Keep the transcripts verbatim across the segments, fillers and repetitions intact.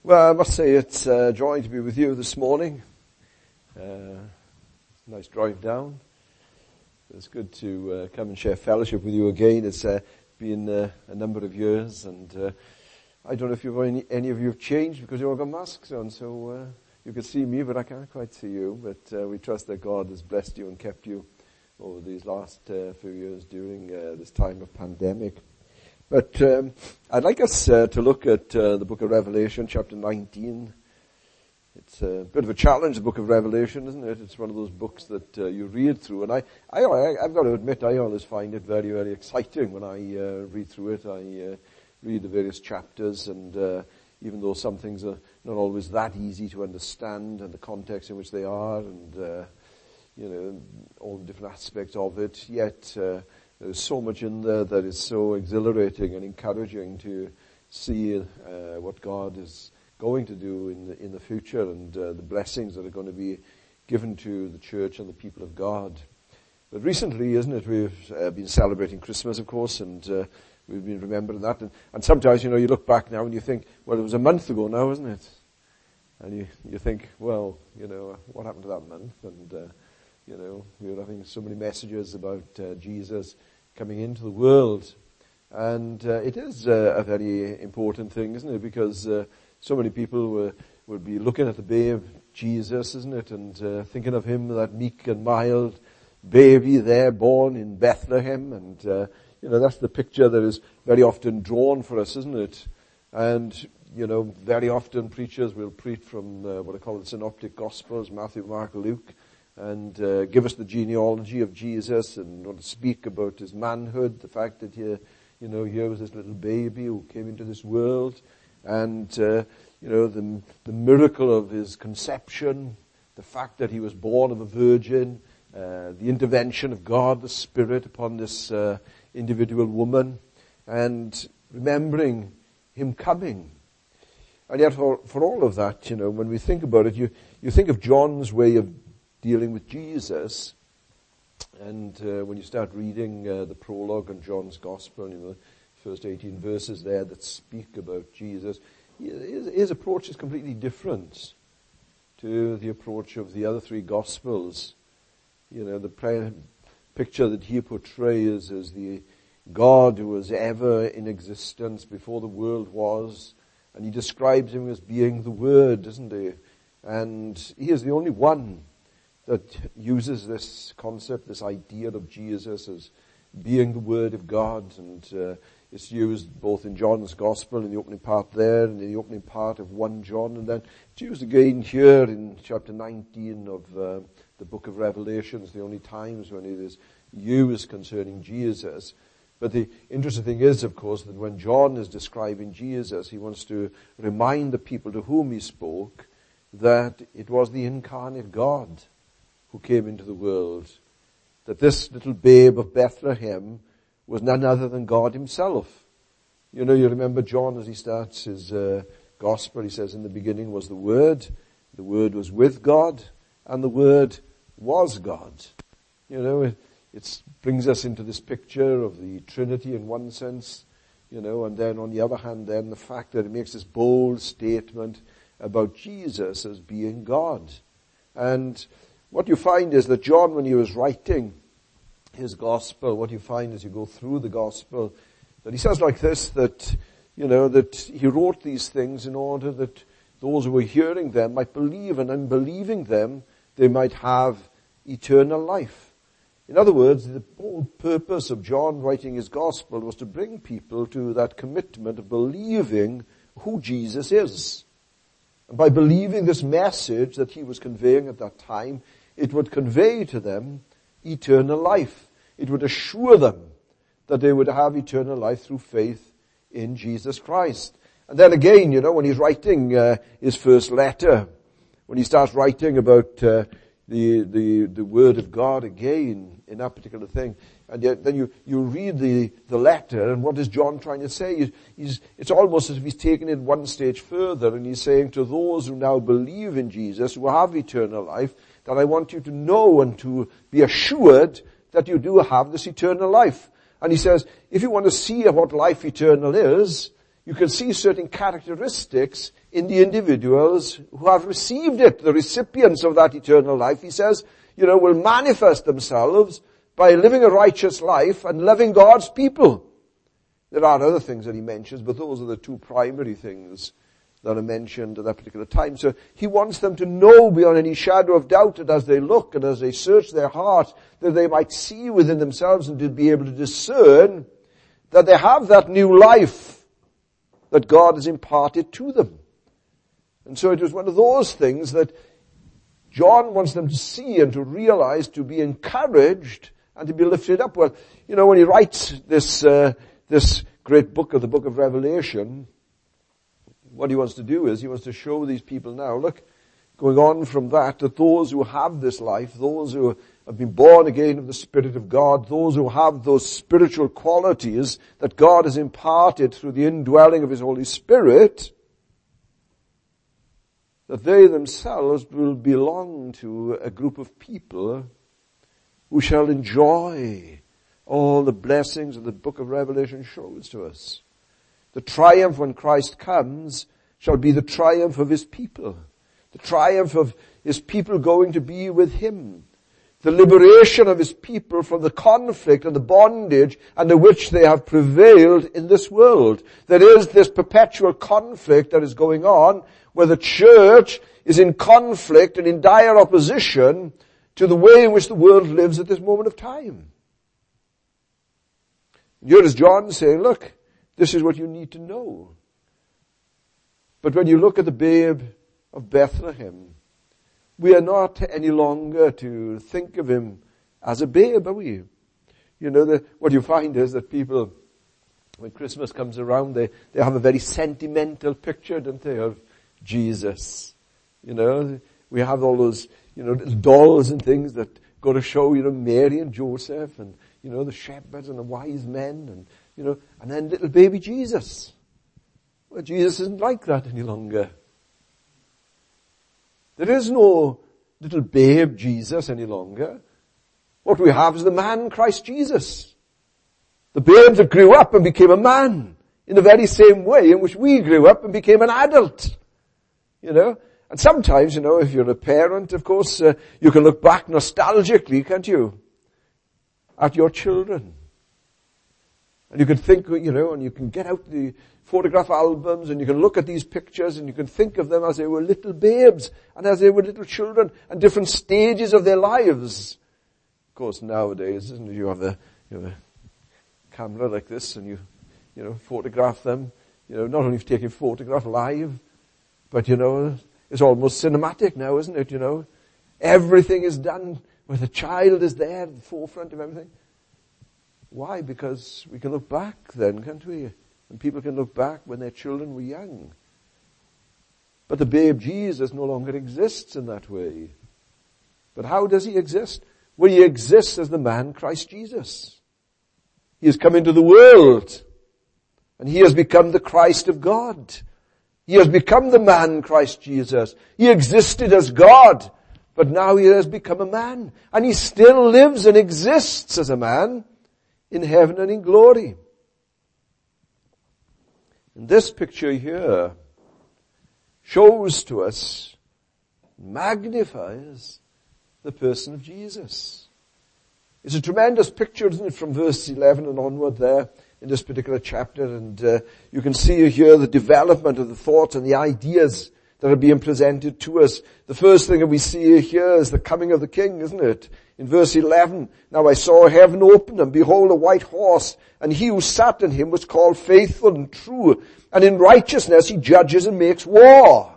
Well, I must say it's a joy to be with you this morning. Uh, nice drive down. It's good to uh, come and share fellowship with you again. It's uh, been uh, a number of years, and uh, I don't know if you've any, any of you have changed because you all got masks on, so uh, you can see me, but I can't quite see you. But uh, we trust that God has blessed you and kept you over these last uh, few years during uh, this time of pandemic. But um, I'd like us uh, to look at uh, the book of Revelation, chapter nineteen. It's a bit of a challenge, the book of Revelation, isn't it? It's one of those books that uh, you read through. And I, I, I've got to admit, I always find it very, very exciting when I uh, read through it. I uh, read the various chapters, and uh, even though some things are not always that easy to understand, and the context in which they are, and, uh, you know, all the different aspects of it, yet... Uh, There's so much in there that is so exhilarating and encouraging to see uh, what God is going to do in the, in the future, and uh, the blessings that are going to be given to the church and the people of God. But recently, isn't it, we've uh, been celebrating Christmas, of course, and uh, we've been remembering that. And, and sometimes, you know, you look back now and you think, well, it was a month ago now, isn't it? And you, you think, well, you know, what happened to that month? And, uh, you know, we were having so many messages about uh, Jesus coming into the world. And uh, it is uh, a very important thing, isn't it? Because uh, so many people were, would be looking at the babe Jesus, isn't it? And uh, thinking of him, that meek and mild baby there born in Bethlehem. And, uh, you know, that's the picture that is very often drawn for us, isn't it? And, you know, very often preachers will preach from uh, what I call the synoptic gospels, Matthew, Mark, Luke, and uh, give us the genealogy of Jesus, and want to speak about his manhood, the fact that here, you know, here was this little baby who came into this world, and, uh, you know, the, the miracle of his conception, the fact that he was born of a virgin, uh, the intervention of God, the Spirit, upon this uh, individual woman, and remembering him coming. And yet for, for all of that, you know, when we think about it, you, you think of John's way of dealing with Jesus, and uh, when you start reading uh, the prologue on John's Gospel, you know, the first eighteen verses there that speak about Jesus, his, his approach is completely different to the approach of the other three Gospels. You know, the pre- picture that he portrays as the God who was ever in existence before the world was, and he describes him as being the Word, doesn't he? And he is the only one that uses this concept, this idea of Jesus as being the Word of God, and uh, it's used both in John's Gospel, in the opening part there, and in the opening part of First John, and then it's used again here in chapter nineteen of uh, the book of Revelation. It's the only times when it is used concerning Jesus. But the interesting thing is, of course, that when John is describing Jesus, he wants to remind the people to whom he spoke that it was the incarnate God who came into the world, that this little babe of Bethlehem was none other than God himself. You know, you remember John as he starts his uh, gospel, he says, in the beginning was the Word, the Word was with God, and the Word was God. You know, it, it brings us into this picture of the Trinity in one sense, you know, and then on the other hand then the fact that it makes this bold statement about Jesus as being God. And what you find is that John, when he was writing his gospel, what you find as you go through the gospel, that he says like this, that, you know, that he wrote these things in order that those who were hearing them might believe, and in believing them, they might have eternal life. In other words, the whole purpose of John writing his gospel was to bring people to that commitment of believing who Jesus is. And by believing this message that he was conveying at that time, it would convey to them eternal life. It would assure them that they would have eternal life through faith in Jesus Christ. And then again, you know, when he's writing uh, his first letter, when he starts writing about uh, the, the the Word of God again in that particular thing, and yet, then you, you read the, the letter, and what is John trying to say? He's, he's, it's almost as if he's taken it one stage further, and he's saying to those who now believe in Jesus, who have eternal life, that I want you to know and to be assured that you do have this eternal life. And he says, if you want to see what life eternal is, you can see certain characteristics in the individuals who have received it. The recipients of that eternal life, he says, you know, will manifest themselves by living a righteous life and loving God's people. There are other things that he mentions, but those are the two primary things that are mentioned at that particular time. So he wants them to know beyond any shadow of doubt that as they look and as they search their heart, that they might see within themselves and to be able to discern that they have that new life that God has imparted to them. And so it was one of those things that John wants them to see and to realize, to be encouraged and to be lifted up. Well, you know, when he writes this, uh, this great book of the book of Revelation, what he wants to do is he wants to show these people now, look, going on from that, that those who have this life, those who have been born again of the Spirit of God, those who have those spiritual qualities that God has imparted through the indwelling of His Holy Spirit, that they themselves will belong to a group of people who shall enjoy all the blessings that the book of Revelation shows to us. The triumph when Christ comes shall be the triumph of His people. The triumph of His people going to be with Him. The liberation of His people from the conflict and the bondage under which they have prevailed in this world. There is this perpetual conflict that is going on where the church is in conflict and in dire opposition to the way in which the world lives at this moment of time. And here is John saying, look, this is what you need to know. But when you look at the babe of Bethlehem, we are not any longer to think of him as a babe, are we? You know, the, what you find is that people, when Christmas comes around, they, they have a very sentimental picture, don't they, of Jesus. You know, we have all those, you know, little dolls and things that go to show, you know, Mary and Joseph and, you know, the shepherds and the wise men and, you know, and then little baby Jesus. Well, Jesus isn't like that any longer. There is no little babe Jesus any longer. What we have is the man Christ Jesus. The babe that grew up and became a man in the very same way in which we grew up and became an adult. You know, and sometimes, you know, if you're a parent, of course, uh, you can look back nostalgically, can't you, at your children. And you can think, you know, and you can get out the photograph albums and you can look at these pictures and you can think of them as they were little babes and as they were little children and different stages of their lives. Of course, nowadays, isn't it, you have a, you have a camera like this and you, you know, photograph them, you know, not only taking photograph live, but, you know, it's almost cinematic now, isn't it, you know? Everything is done where the child is there at the forefront of everything. Why? Because we can look back then, can't we? And people can look back when their children were young. But the babe Jesus no longer exists in that way. But how does he exist? Well, he exists as the man Christ Jesus. He has come into the world. And he has become the Christ of God. He has become the man Christ Jesus. He existed as God. But now he has become a man. And he still lives and exists as a man in heaven and in glory. And this picture here shows to us, magnifies the person of Jesus. It's a tremendous picture, isn't it, from verse eleven and onward there in this particular chapter. And uh, you can see here the development of the thoughts and the ideas that are being presented to us. The first thing that we see here is the coming of the King, isn't it? In verse eleven, now I saw heaven open, and behold a white horse, and he who sat in him was called Faithful and True, and in righteousness he judges and makes war.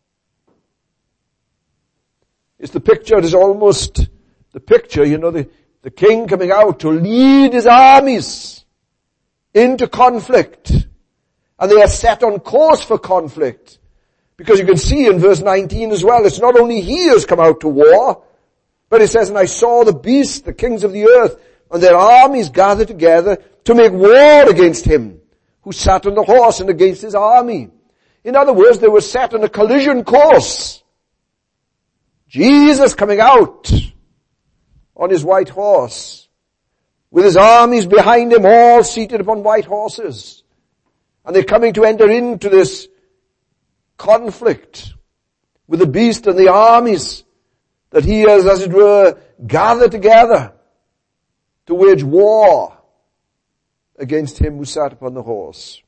It's the picture, it is almost the picture, you know, the, the king coming out to lead his armies into conflict. And they are set on course for conflict. Because you can see in verse nineteen as well, it's not only he who's come out to war, but it says, and I saw the beasts, the kings of the earth, and their armies gathered together to make war against him who sat on the horse and against his army. In other words, they were set on a collision course. Jesus coming out on his white horse, with his armies behind him, all seated upon white horses. And they're coming to enter into this conflict with the beast and the armies that he has, as it were, gathered together to wage war against him who sat upon the horse.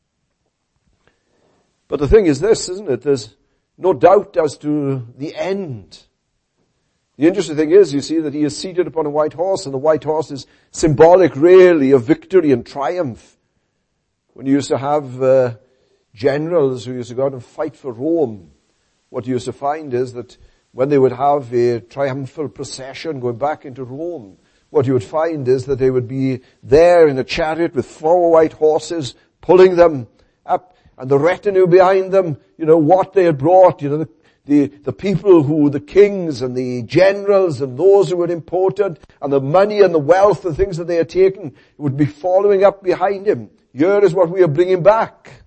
But the thing is this, isn't it? There's no doubt as to the end. The interesting thing is, you see, that he is seated upon a white horse, and the white horse is symbolic, really, of victory and triumph. When you used to have uh, generals who used to go out and fight for Rome, what you used to find is that when they would have a triumphal procession going back into Rome, what you would find is that they would be there in a chariot with four white horses pulling them up, and the retinue behind them, you know, what they had brought, you know, the, the, the people who, the kings and the generals and those who were important, and the money and the wealth and things that they had taken would be following up behind him. Here is what we are bringing back.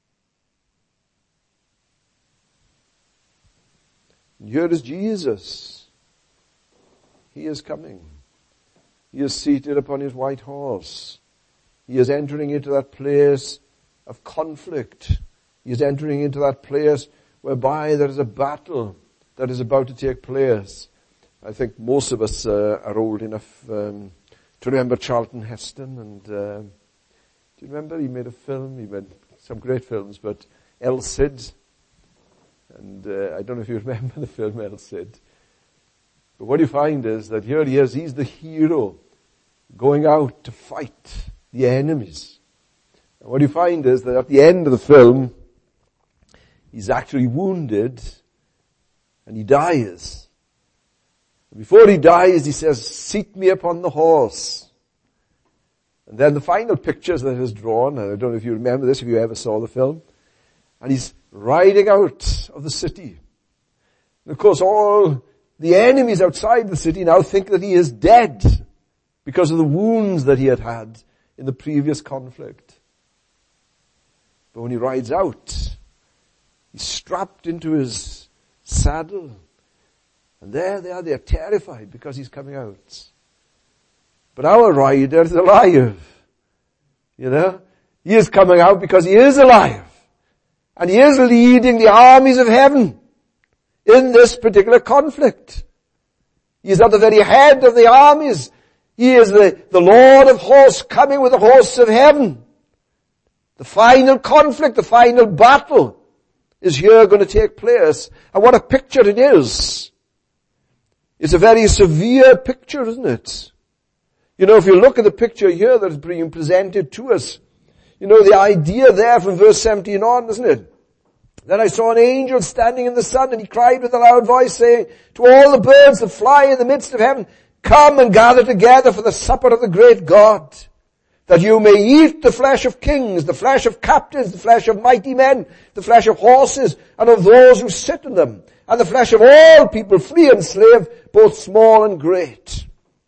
And here is Jesus. He is coming. He is seated upon his white horse. He is entering into that place of conflict. He is entering into that place whereby there is a battle that is about to take place. I think most of us uh, are old enough um, to remember Charlton Heston. And uh, do you remember? He made a film. He made some great films, but El Cid. And uh, I don't know if you remember the film El Cid. But what you find is that here he is. He's the hero going out to fight the enemies. And what you find is that at the end of the film, he's actually wounded and he dies. And before he dies, he says, "Seat me upon the horse." And then the final pictures that is drawn, and I don't know if you remember this, if you ever saw the film, and he's riding out of the city. And of course, all the enemies outside the city now think that he is dead because of the wounds that he had had in the previous conflict. But when he rides out, he's strapped into his saddle. And there they are, they are terrified because he's coming out. But our rider is alive. You know? He is coming out because he is alive. And he is leading the armies of heaven in this particular conflict. He is at the very head of the armies. He is the, the Lord of hosts coming with the hosts of heaven. The final conflict, the final battle is here going to take place. And what a picture it is. It's a very severe picture, isn't it? You know, if you look at the picture here that is being presented to us, you know, the idea there from verse seventeen on, isn't it? Then I saw an angel standing in the sun, and he cried with a loud voice, saying, "To all the birds that fly in the midst of heaven, come and gather together for the supper of the great God, that you may eat the flesh of kings, the flesh of captains, the flesh of mighty men, the flesh of horses, and of those who sit in them, and the flesh of all people, free and slave, both small and great."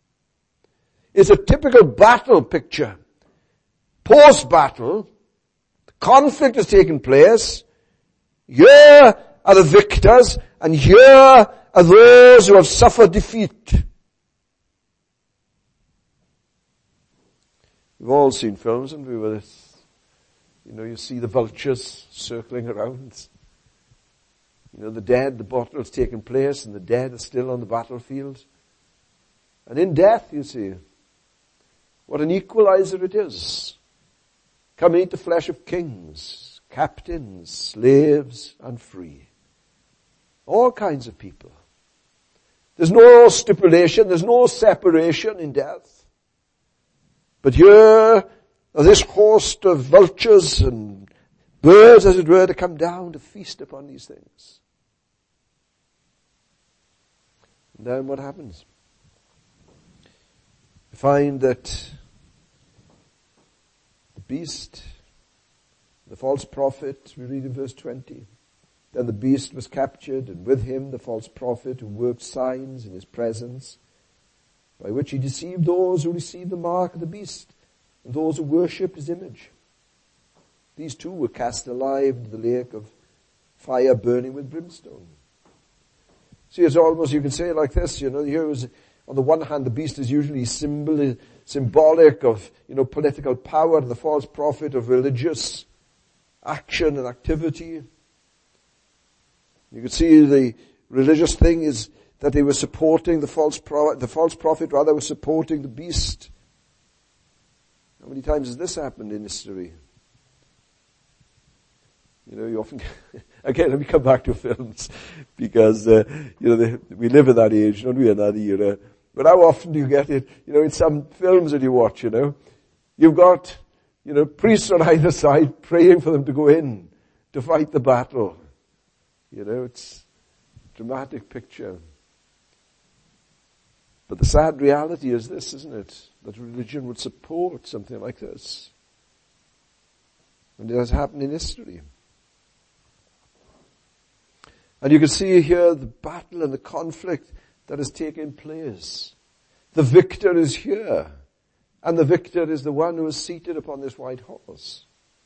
It's a typical battle picture. Post-battle, the conflict has taken place. Here are the victors, and here are those who have suffered defeat. We've all seen films, and we were, you know, you see the vultures circling around. You know, the dead, the battle has taken place, and the dead are still on the battlefield. And in death, you see, what an equalizer it is. Come and eat the flesh of kings, captains, slaves, and free. All kinds of people. There's no stipulation, there's no separation in death. But here are this host of vultures and birds, as it were, to come down to feast upon these things. And then what happens? We find that the beast, the false prophet, we read in verse twenty, then the beast was captured, and with him the false prophet who worked signs in his presence, by which he deceived those who received the mark of the beast, and those who worshipped his image. These two were cast alive into the lake of fire burning with brimstone. See, it's almost, you can say it like this, you know, here was, on the one hand, the beast is usually symbol, symbolic of, you know, political power, the false prophet of religious action and activity. You could see the religious thing is that they were supporting the false prophet, the false prophet rather was supporting the beast. How many times has this happened in history? You know, you often, again, let me come back to films, because, uh, you know, they, we live in that age, don't we, in that era. But how often do you get it, you know, in some films that you watch, you know, you've got, you know, priests on either side praying for them to go in to fight the battle. You know, it's a dramatic picture. But the sad reality is this, isn't it? That religion would support something like this. And it has happened in history. And you can see here the battle and the conflict that has taken place. The victor is here. And the victor is the one who is seated upon this white horse.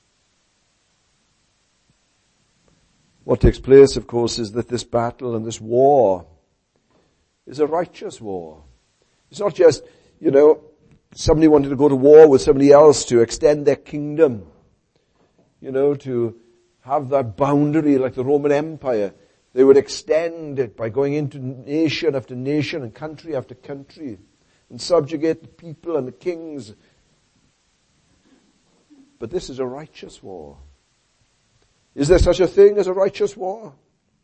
What takes place, of course, is that this battle and this war is a righteous war. It's not just, you know, somebody wanted to go to war with somebody else to extend their kingdom. You know, to have that boundary like the Roman Empire. They would extend it by going into nation after nation and country after country and subjugate the people and the kings. But this is a righteous war. Is there such a thing as a righteous war?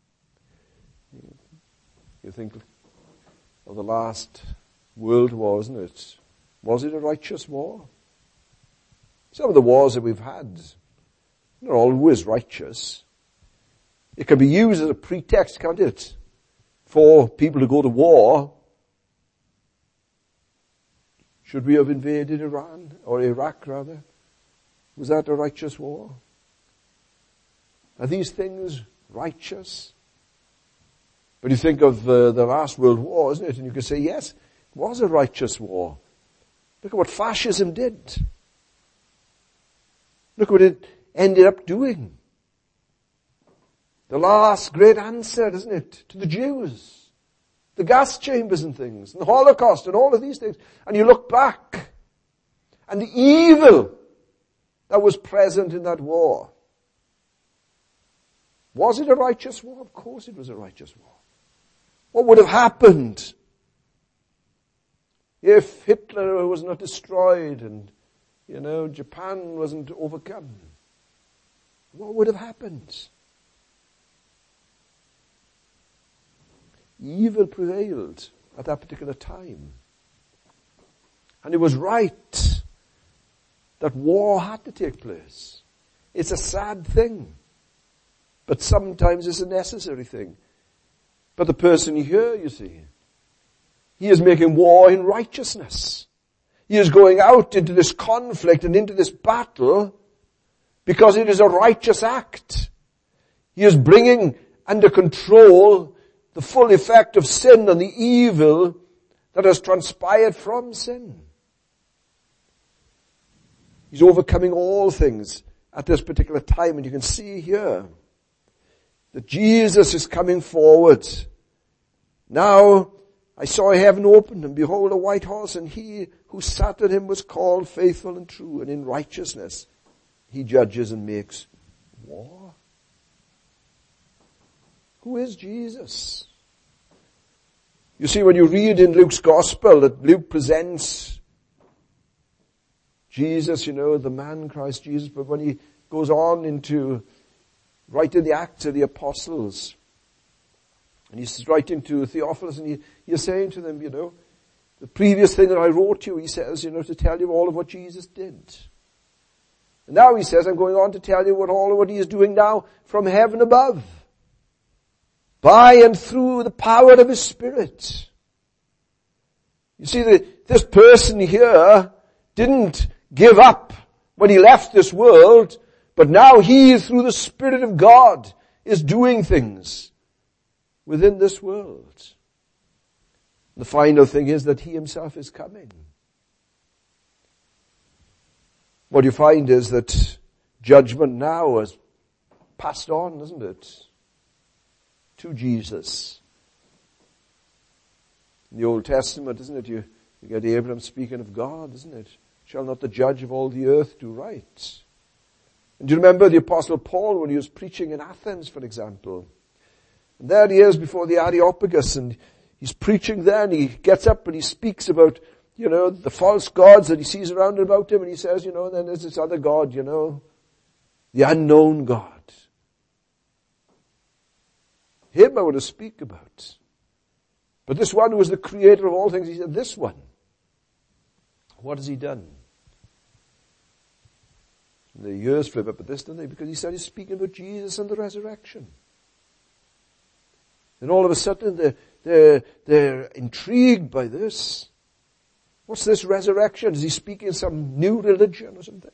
You think of the last world war, isn't it? Was it a righteous war? Some of the wars that we've had, they're always righteous. It can be used as a pretext, can't it, for people to go to war. Should we have invaded Iran, or Iraq rather? Was that a righteous war? Are these things righteous? But you think of uh, the last world war, isn't it? And you can say, yes, it was a righteous war. Look at what fascism did. Look what it ended up doing. The last great answer, isn't it, to the Jews. The gas chambers and things, and the Holocaust and all of these things. And you look back, and the evil that was present in that war. Was it a righteous war? Of course it was a righteous war. What would have happened if Hitler was not destroyed and, you know, Japan wasn't overcome? What would have happened? Evil prevailed at that particular time. And it was right that war had to take place. It's a sad thing. But sometimes it's a necessary thing. But the person here, you see, he is making war in righteousness. He is going out into this conflict and into this battle because it is a righteous act. He is bringing under control the full effect of sin and the evil that has transpired from sin. He's overcoming all things at this particular time, and you can see here that Jesus is coming forward. Now I saw heaven opened, and behold a white horse, and he who sat on him was called Faithful and True, and in righteousness he judges and makes war. Who is Jesus? You see, when you read in Luke's Gospel that Luke presents Jesus, you know, the man Christ Jesus, but when he goes on into writing the Acts of the Apostles, and he's writing to Theophilus, and he, he's saying to them, you know, the previous thing that I wrote to you, he says, you know, to tell you all of what Jesus did. And now he says, I'm going on to tell you what all of what he is doing now from heaven above, by and through the power of his Spirit. You see, the, this person here didn't give up when he left this world, but now he, through the Spirit of God, is doing things within this world. The final thing is that he himself is coming. What you find is that judgment now has passed on, isn't it, to Jesus. In the Old Testament, isn't it, you, you get Abraham speaking of God, isn't it? Shall not the judge of all the earth do right? And do you remember the Apostle Paul when he was preaching in Athens, for example? And there he is before the Areopagus, and he's preaching there, and he gets up and he speaks about, you know, the false gods that he sees around about him, and he says, you know, then there's this other God, you know, the unknown God. Him I want to speak about. But this one who was the creator of all things, he said, this one. What has he done? And the ears flip up at this, don't they? Because he started speaking about Jesus and the resurrection. And all of a sudden they're, they're, they're intrigued by this. What's this resurrection? Is he speaking some new religion or something?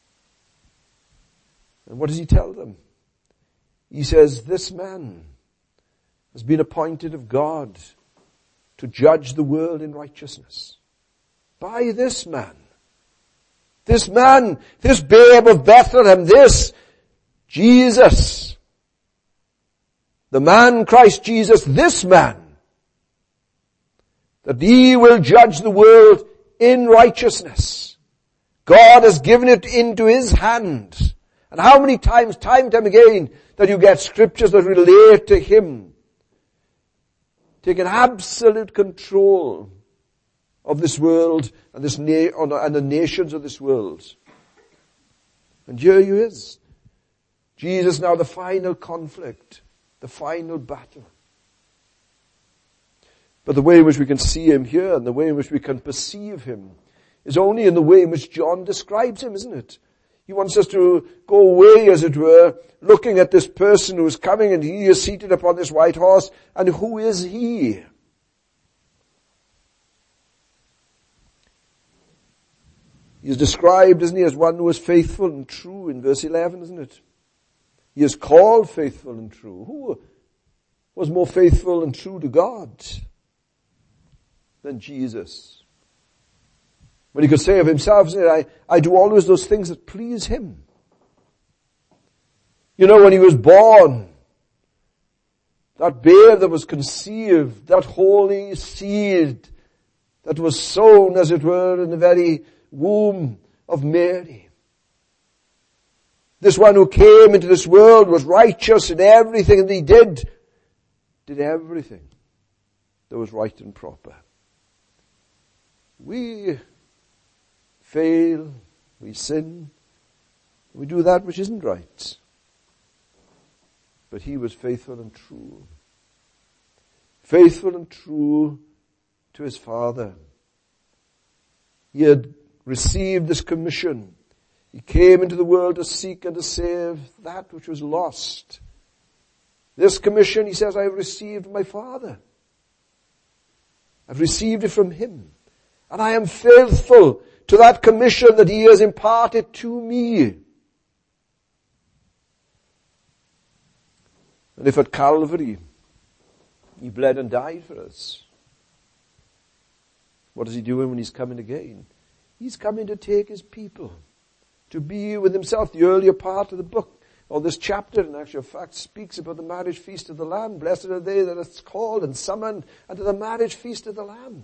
And what does he tell them? He says, this man has been appointed of God to judge the world in righteousness. By this man. This man, this babe of Bethlehem, this Jesus, the man Christ Jesus, this man, that he will judge the world in righteousness. God has given it into his hand. And how many times, time and time again, that you get scriptures that relate to him, taking absolute control of this world and this na- and the nations of this world. And here he is. Jesus now the final conflict, the final battle. But the way in which we can see him here and the way in which we can perceive him is only in the way in which John describes him, isn't it? He wants us to go away, as it were, looking at this person who is coming, and he is seated upon this white horse. And who is he? He is described, isn't he, as one who is faithful and true in verse eleven, isn't it? He is called faithful and true. Who was more faithful and true to God than Jesus? When he could say of himself, I, I do always those things that please him. You know, when he was born, that babe that was conceived, that holy seed that was sown, as it were, in the very womb of Mary. This one who came into this world was righteous in everything that he did, did everything that was right and proper. We fail, we sin, we do that which isn't right. But he was faithful and true. Faithful and true to his Father. He had received this commission. He came into the world to seek and to save that which was lost. This commission, he says, I have received from my Father. I've received it from him. And I am faithful to that commission that he has imparted to me. And if at Calvary he bled and died for us, what is he doing when he's coming again? He's coming to take his people, to be with himself. The earlier part of the book, or this chapter, in actual fact, speaks about the marriage feast of the Lamb. Blessed are they that are called and summoned unto the marriage feast of the Lamb.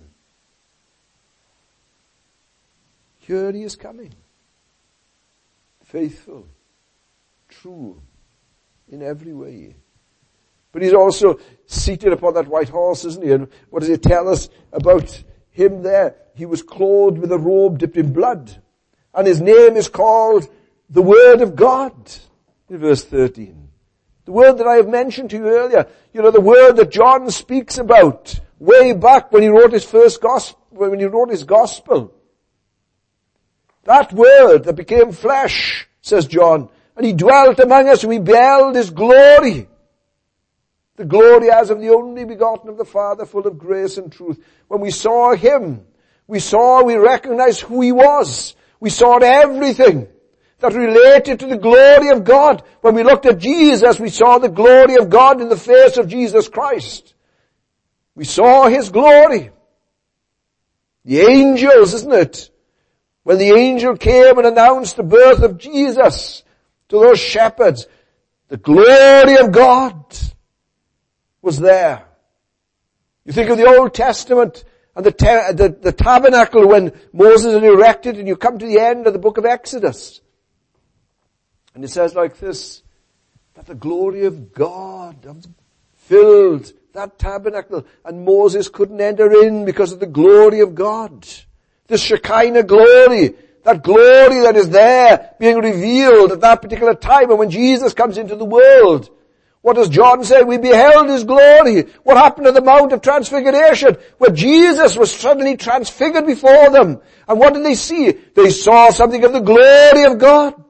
Here he is coming. Faithful, true, in every way. But he's also seated upon that white horse, isn't he? And what does it tell us about him there? He was clothed with a robe dipped in blood. And his name is called the Word of God. In verse thirteen. The word that I have mentioned to you earlier. You know, the word that John speaks about way back when he wrote his first gospel, when he wrote his gospel. That word that became flesh, says John, and he dwelt among us and we beheld his glory. The glory as of the only begotten of the Father, full of grace and truth. When we saw him, we saw, we recognized who he was. We saw everything that related to the glory of God. When we looked at Jesus, we saw the glory of God in the face of Jesus Christ. We saw his glory. The angels, isn't it? When the angel came and announced the birth of Jesus to those shepherds, the glory of God was there. You think of the Old Testament and the, ta- the, the tabernacle when Moses had erected, and you come to the end of the book of Exodus. And it says like this, that the glory of God filled that tabernacle, and Moses couldn't enter in because of the glory of God. The Shekinah glory, that glory that is there being revealed at that particular time. And when Jesus comes into the world, what does John say? We beheld his glory. What happened at the Mount of Transfiguration? Where Jesus was suddenly transfigured before them. And what did they see? They saw something of the glory of God.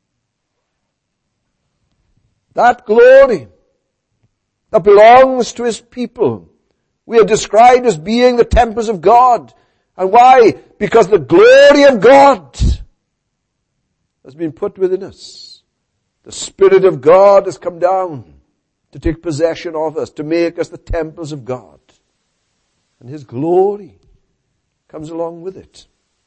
That glory that belongs to his people. We are described as being the temples of God. And why? Because the glory of God has been put within us. The Spirit of God has come down to take possession of us, to make us the temples of God. And his glory comes along with it.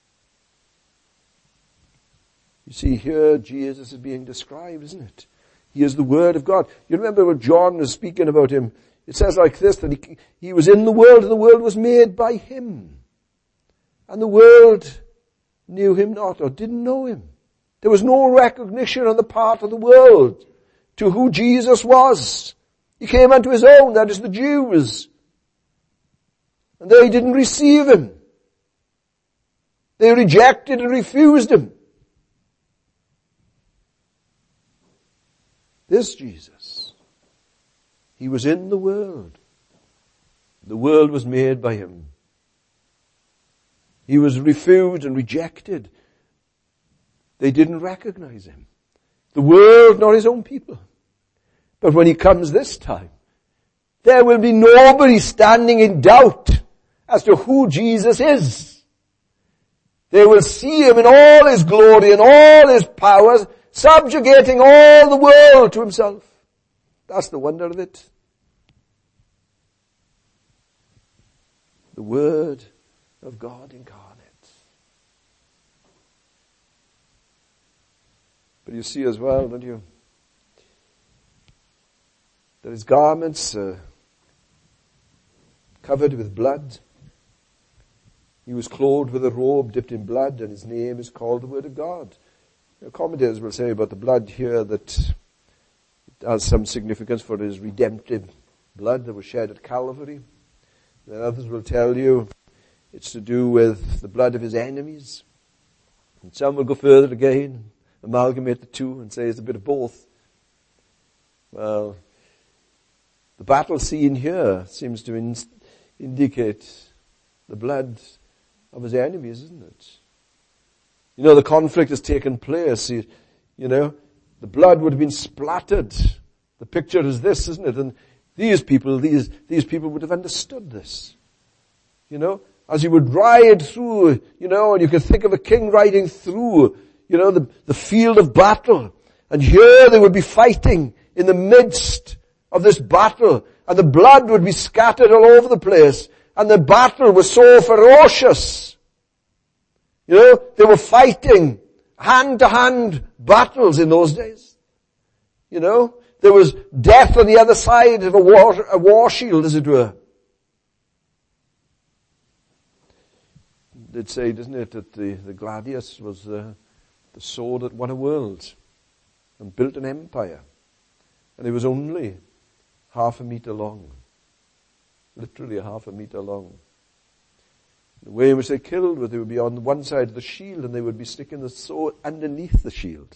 You see, here Jesus is being described, isn't it? He is the Word of God. You remember when John was speaking about him, it says like this, that he, he was in the world and the world was made by him. And the world knew him not or didn't know him. There was no recognition on the part of the world to who Jesus was. He came unto his own, that is the Jews. And they didn't receive him. They rejected and refused him. This Jesus, he was in the world. The world was made by him. He was refused and rejected. They didn't recognize him. The world, not his own people. But when he comes this time, there will be nobody standing in doubt as to who Jesus is. They will see him in all his glory and all his powers, subjugating all the world to himself. That's the wonder of it. The Word of God incarnate. But you see as well, don't you, that his garments are covered with blood. He was clothed with a robe dipped in blood, and his name is called the Word of God. You know, commentators will say about the blood here that it has some significance for his redemptive blood that was shed at Calvary. Then others will tell you it's to do with the blood of his enemies. And some will go further again, amalgamate the two and say it's a bit of both. Well, the battle scene here seems to in- indicate the blood of his enemies, isn't it? You know, the conflict has taken place. You, you know, the blood would have been splattered. The picture is this, isn't it? And these people, these, these people would have understood this. You know, as he would ride through, you know, and you can think of a king riding through, you know, the, the field of battle. And here they would be fighting in the midst of this battle. And the blood would be scattered all over the place. And the battle was so ferocious. You know, they were fighting hand-to-hand battles in those days. You know, there was death on the other side of a war, a war shield, as it were. They'd say, doesn't it, that the, the gladius was uh, the sword that won a world and built an empire. And it was only half a meter long. Literally a half a meter long. The way in which they killed was they would be on one side of the shield and they would be sticking the sword underneath the shield.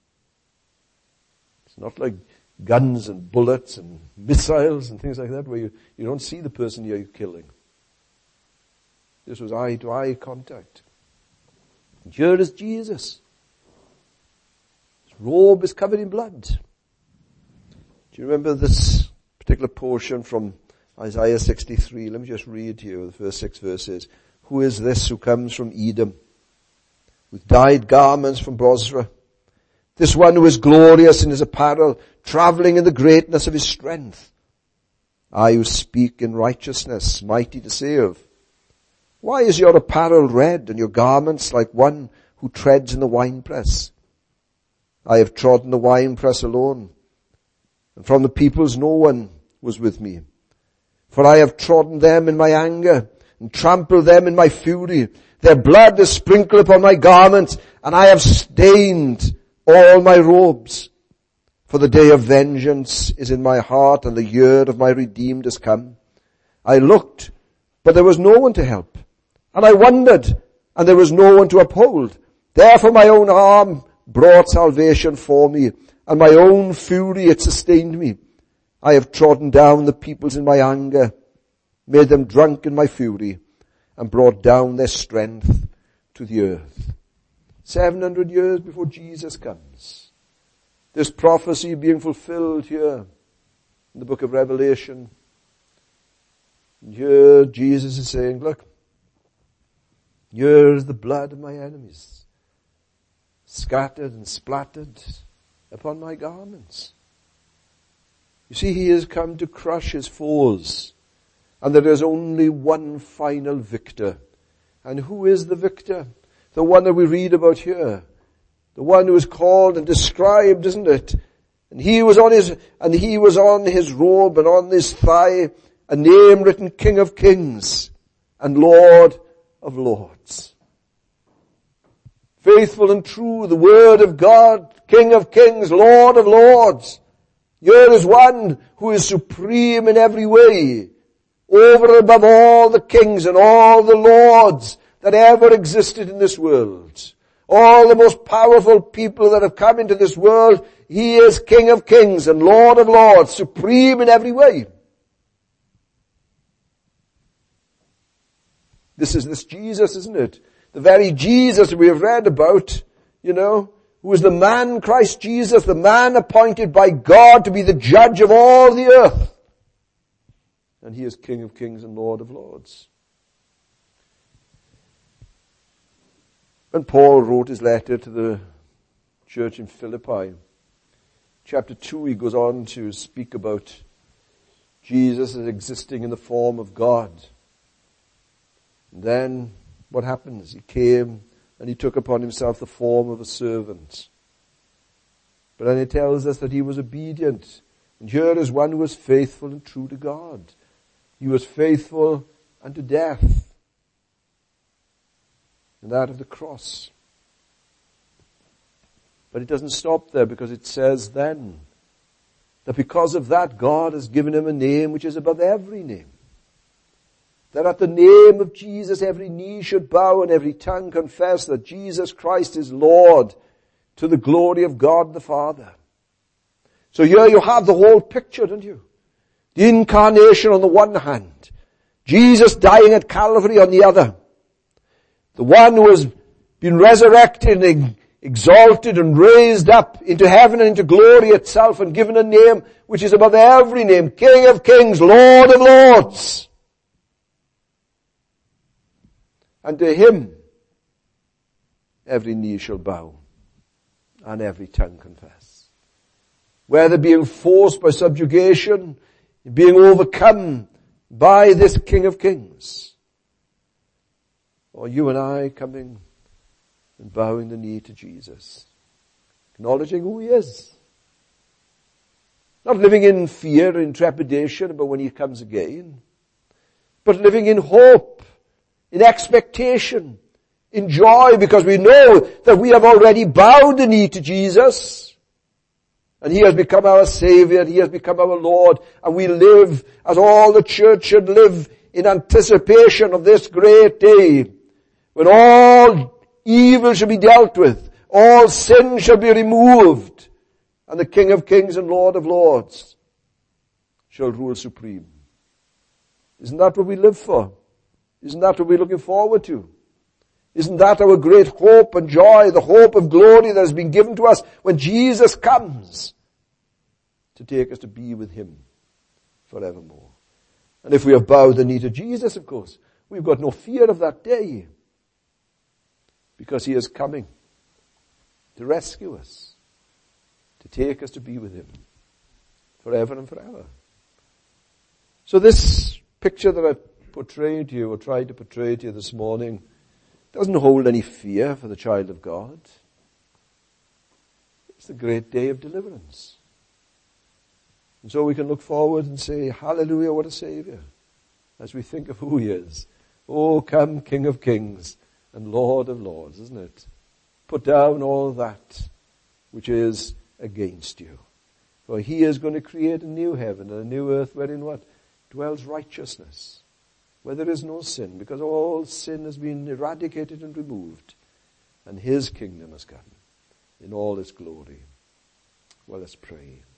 It's not like guns and bullets and missiles and things like that where you, you don't see the person you're killing. This was eye-to-eye contact. And here is Jesus. His robe is covered in blood. Do you remember this particular portion from Isaiah sixty-three? Let me just read to you the first six verses. Who is this who comes from Edom, with dyed garments from Bozrah? This one who is glorious in his apparel, traveling in the greatness of his strength. I who speak in righteousness, mighty to save. Why is your apparel red and your garments like one who treads in the winepress? I have trodden the winepress alone, and from the peoples no one was with me. For I have trodden them in my anger, and trampled them in my fury. Their blood is sprinkled upon my garments, and I have stained all my robes. For the day of vengeance is in my heart, and the year of my redeemed has come. I looked, but there was no one to help. And I wondered, and there was no one to uphold. Therefore my own arm brought salvation for me, and my own fury it sustained me. I have trodden down the peoples in my anger, made them drunk in my fury, and brought down their strength to the earth. Seven hundred years before Jesus comes. This prophecy being fulfilled here in the book of Revelation. And here Jesus is saying, look, here is the blood of my enemies, scattered and splattered upon my garments. You see, he has come to crush his foes, and there is only one final victor. And who is the victor? The one that we read about here. The one who is called and described, isn't it? And he was on his, and he was on his robe and on his thigh a name written King of Kings and Lord of Lords. Faithful and true, the word of God, King of Kings, Lord of Lords. Here is one who is supreme in every way, over and above all the kings and all the lords that ever existed in this world. All the most powerful people that have come into this world, he is King of Kings and Lord of Lords, supreme in every way. This is this Jesus, isn't it? The very Jesus we have read about, you know, who is the man Christ Jesus, the man appointed by God to be the judge of all the earth. And he is King of Kings and Lord of Lords. When Paul wrote his letter to the church in Philippi, chapter two, he goes on to speak about Jesus as existing in the form of God. And then what happens? He came and he took upon himself the form of a servant. But then it tells us that he was obedient. And here is one who was faithful and true to God. He was faithful unto death. And that of the cross. But it doesn't stop there, because it says then that because of that, God has given him a name which is above every name. That at the name of Jesus every knee should bow and every tongue confess that Jesus Christ is Lord, to the glory of God the Father. So here you have the whole picture, don't you? The incarnation on the one hand, Jesus dying at Calvary on the other. The one who has been resurrected and exalted and raised up into heaven and into glory itself and given a name which is above every name, King of Kings, Lord of Lords. And to him every knee shall bow and every tongue confess. Whether being forced by subjugation, being overcome by this King of Kings, or you and I coming and bowing the knee to Jesus, acknowledging who he is. Not living in fear and trepidation about when he comes again, but living in hope, in expectation, in joy, because we know that we have already bowed the knee to Jesus, and he has become our Savior, he has become our Lord, and we live as all the church should live in anticipation of this great day, when all evil shall be dealt with, all sin shall be removed, and the King of Kings and Lord of Lords shall rule supreme. Isn't that what we live for? Isn't that what we're looking forward to? Isn't that our great hope and joy, the hope of glory that has been given to us when Jesus comes to take us to be with him forevermore? And if we have bowed the knee to Jesus, of course, we've got no fear of that day, because he is coming to rescue us, to take us to be with him forever and forever. So this picture that I portrayed to you, or tried to portray to you this morning, doesn't hold any fear for the child of God. It's the great day of deliverance. And so we can look forward and say, hallelujah, what a Savior, as we think of who he is. Oh, come King of Kings and Lord of Lords, isn't it? Put down all that which is against you. For he is going to create a new heaven and a new earth wherein what? Dwells righteousness, where there is no sin, because all sin has been eradicated and removed, and his kingdom has come in all its glory. Well, let's pray.